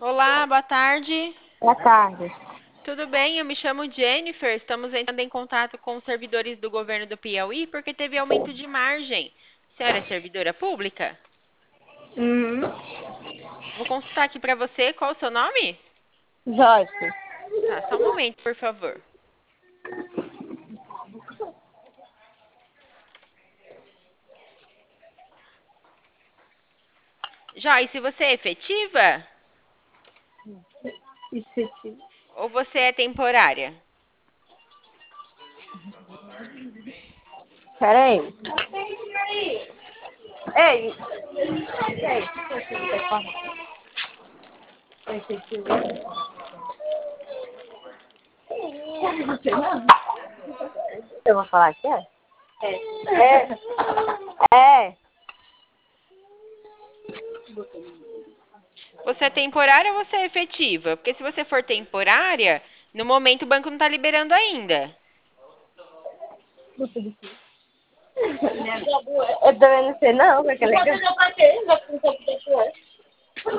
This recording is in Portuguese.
Olá, boa tarde. Boa tarde. Tudo bem? Eu me chamo Jennifer. Estamos entrando em contato com os servidores do governo do Piauí porque teve aumento de margem. A senhora é servidora pública? Uhum. Vou consultar aqui para você. Qual o seu nome? Joyce. Tá, só um momento, por favor. Joyce, você é efetiva ou você é temporária? Peraí. Ei, ei. Eu vou falar aqui, é? É. Você é temporária ou você é efetiva? Porque se você for temporária, no momento o banco não está liberando ainda. Eu também não sei não, porque é legal.